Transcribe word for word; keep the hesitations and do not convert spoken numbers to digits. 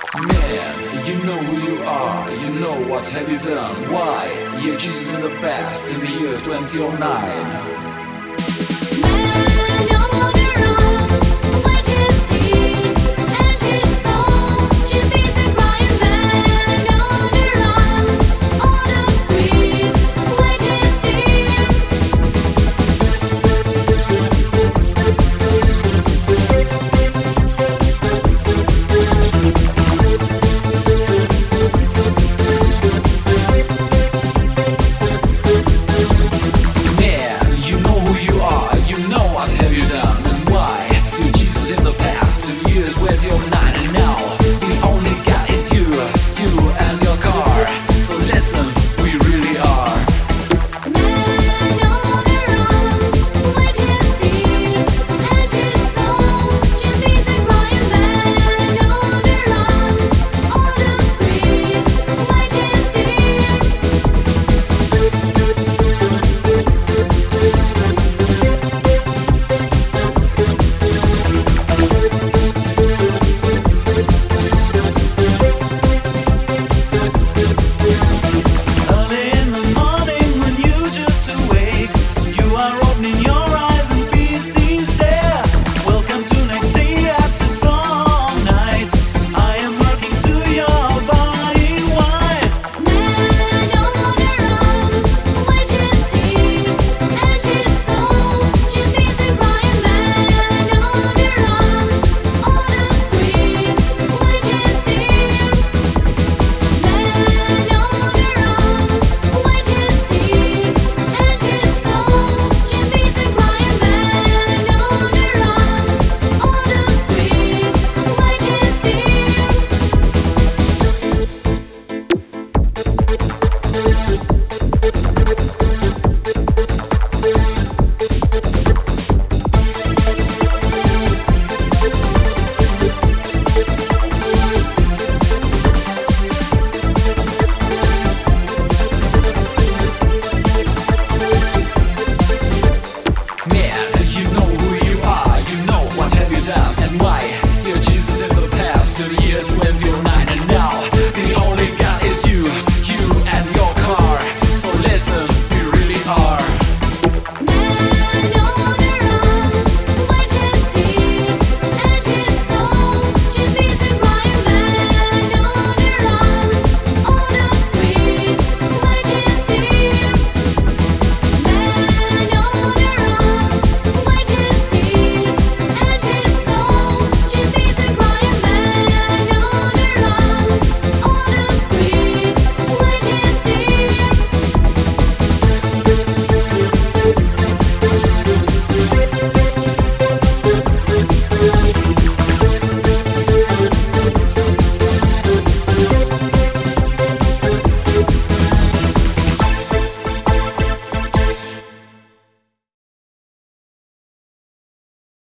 Man, you know who you are, you know what have you done. Why? You're Jesus in the past, in the year twenty oh nine. What have you done and why? You're Jesus in the past, and years where till now.